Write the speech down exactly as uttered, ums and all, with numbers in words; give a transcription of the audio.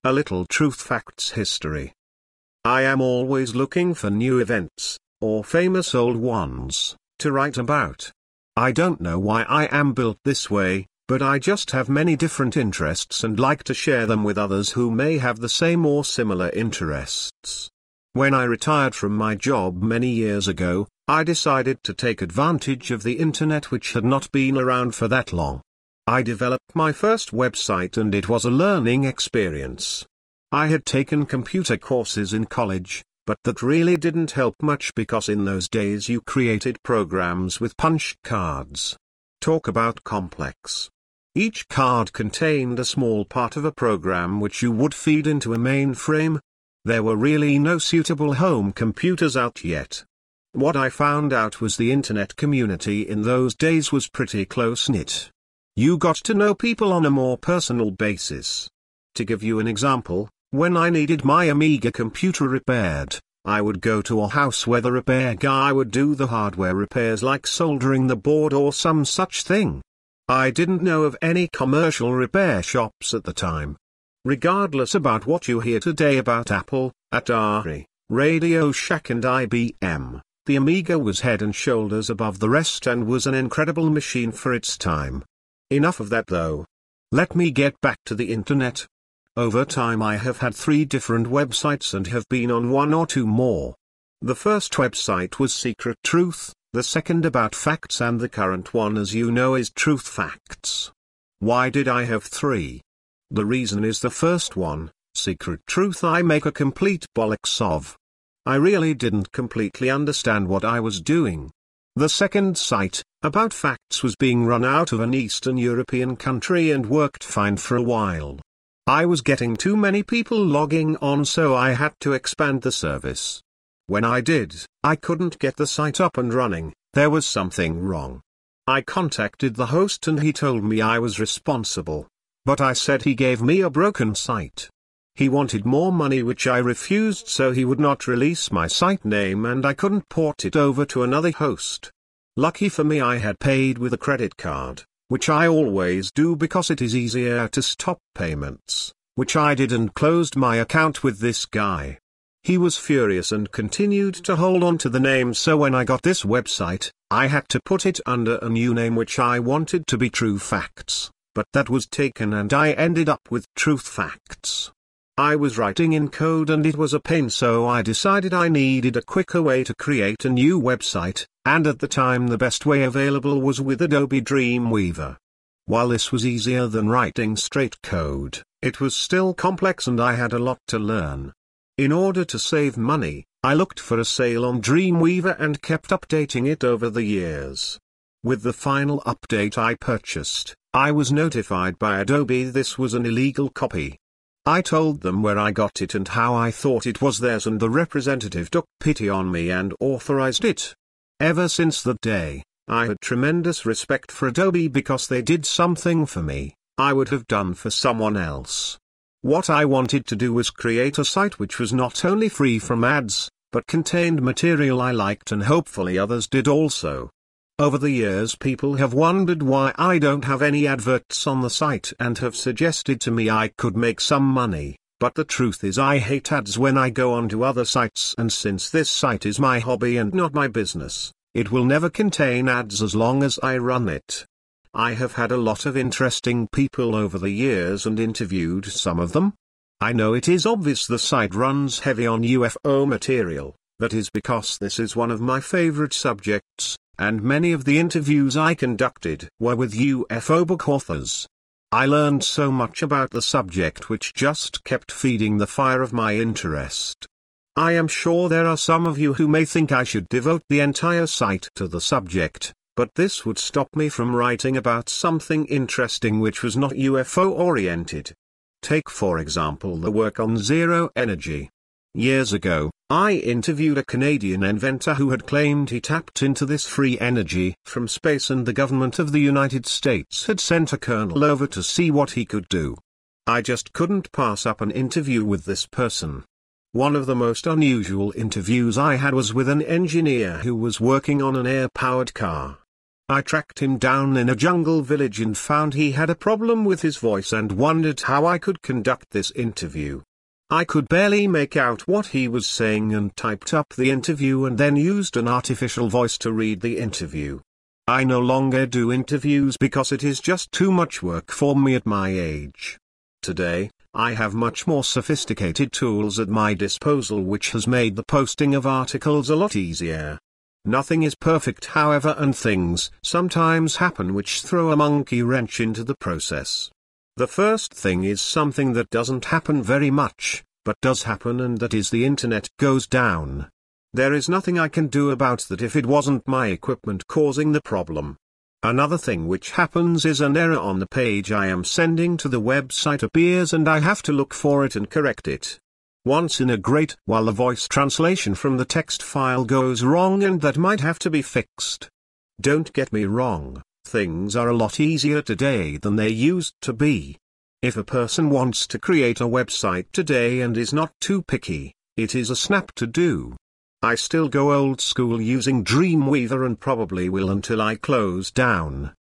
A little truth facts history. I am always looking for new events, or famous old ones, to write about. I don't know why I am built this way, but I just have many different interests and like to share them with others who may have the same or similar interests. When I retired from my job many years ago, I decided to take advantage of the internet, which had not been around for that long. I developed my first website and it was a learning experience. I had taken computer courses in college, but that really didn't help much because in those days you created programs with punch cards. Talk about complex. Each card contained a small part of a program which you would feed into a mainframe. There were really no suitable home computers out yet. What I found out was the internet community in those days was pretty close-knit. You got to know people on a more personal basis. To give you an example, when I needed my Amiga computer repaired, I would go to a house where the repair guy would do the hardware repairs like soldering the board or some such thing. I didn't know of any commercial repair shops at the time. Regardless about what you hear today about Apple, Atari, Radio Shack and I B M, the Amiga was head and shoulders above the rest and was an incredible machine for its time. Enough of that though. Let me get back to the internet. Over time I have had three different websites and have been on one or two more. The first website was Secret Truth, the second About Facts, and the current one, as you know, is Truth Facts. Why did I have three? The reason is the first one, Secret Truth, I make a complete bollocks of. I really didn't completely understand what I was doing. The second site, About Facts, was being run out of an Eastern European country and worked fine for a while. I was getting too many people logging on, so I had to expand the service. When I did, I couldn't get the site up and running. There was something wrong. I contacted the host and he told me I was responsible. But I said he gave me a broken site. He wanted more money, which I refused, so he would not release my site name and I couldn't port it over to another host. Lucky for me, I had paid with a credit card, which I always do because it is easier to stop payments, which I did, and closed my account with this guy. He was furious and continued to hold on to the name, so when I got this website, I had to put it under a new name which I wanted to be True Facts. But that was taken and I ended up with Truth Facts. I was writing in code and it was a pain, so I decided I needed a quicker way to create a new website, and at the time the best way available was with Adobe Dreamweaver. While this was easier than writing straight code, it was still complex and I had a lot to learn. In order to save money, I looked for a sale on Dreamweaver and kept updating it over the years. With the final update I purchased, I was notified by Adobe this was an illegal copy. I told them where I got it and how I thought it was theirs, and the representative took pity on me and authorized it. Ever since that day, I had tremendous respect for Adobe because they did something for me I would have done for someone else. What I wanted to do was create a site which was not only free from ads, but contained material I liked, and hopefully others did also. Over the years people have wondered why I don't have any adverts on the site and have suggested to me I could make some money, but the truth is I hate ads when I go onto other sites, and since this site is my hobby and not my business, it will never contain ads as long as I run it. I have had a lot of interesting people over the years and interviewed some of them. I know it is obvious the site runs heavy on U F O material. That is because this is one of my favorite subjects, and many of the interviews I conducted were with U F O book authors. I learned so much about the subject which just kept feeding the fire of my interest. I am sure there are some of you who may think I should devote the entire site to the subject, but this would stop me from writing about something interesting which was not U F O oriented. Take for example the work on zero energy. Years ago, I interviewed a Canadian inventor who had claimed he tapped into this free energy from space, and the government of the United States had sent a colonel over to see what he could do. I just couldn't pass up an interview with this person. One of the most unusual interviews I had was with an engineer who was working on an air-powered car. I tracked him down in a jungle village and found he had a problem with his voice and wondered how I could conduct this interview. I could barely make out what he was saying and typed up the interview and then used an artificial voice to read the interview. I no longer do interviews because it is just too much work for me at my age. Today, I have much more sophisticated tools at my disposal, which has made the posting of articles a lot easier. Nothing is perfect, however, and things sometimes happen which throw a monkey wrench into the process. The first thing is something that doesn't happen very much, but does happen, and that is the internet goes down. There is nothing I can do about that if it wasn't my equipment causing the problem. Another thing which happens is an error on the page I am sending to the website appears and I have to look for it and correct it. Once in a great while the voice translation from the text file goes wrong, and that might have to be fixed. Don't get me wrong, things are a lot easier today than they used to be. If a person wants to create a website today and is not too picky, it is a snap to do. I still go old school using Dreamweaver and probably will until I close down.